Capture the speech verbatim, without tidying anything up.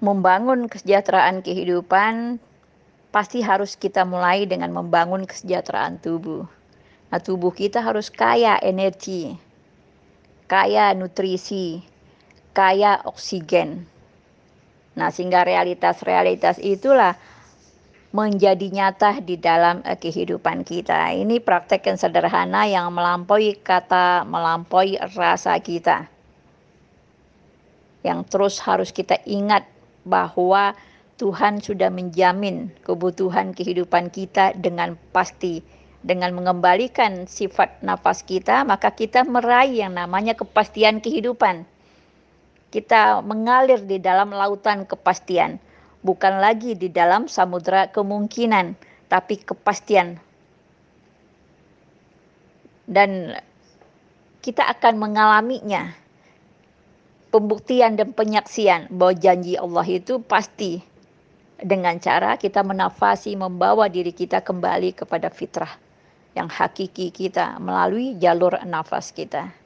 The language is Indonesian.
membangun kesejahteraan kehidupan pasti harus kita mulai dengan membangun kesejahteraan tubuh. Nah, tubuh kita harus kaya energi, kaya nutrisi, kaya oksigen. Nah, sehingga realitas-realitas itulah menjadi nyata di dalam uh, kehidupan kita. Ini praktek yang sederhana yang melampaui kata, melampaui rasa kita. Yang terus harus kita ingat bahwa Tuhan sudah menjamin kebutuhan kehidupan kita dengan pasti. Dengan mengembalikan sifat nafas kita, maka kita meraih yang namanya kepastian kehidupan. Kita mengalir di dalam lautan kepastian. Bukan lagi di dalam samudera kemungkinan, tapi kepastian. Dan kita akan mengalaminya. Pembuktian dan penyaksian bahwa janji Allah itu pasti. Dengan cara kita menafasi, membawa diri kita kembali kepada fitrah yang hakiki kita melalui jalur nafas kita.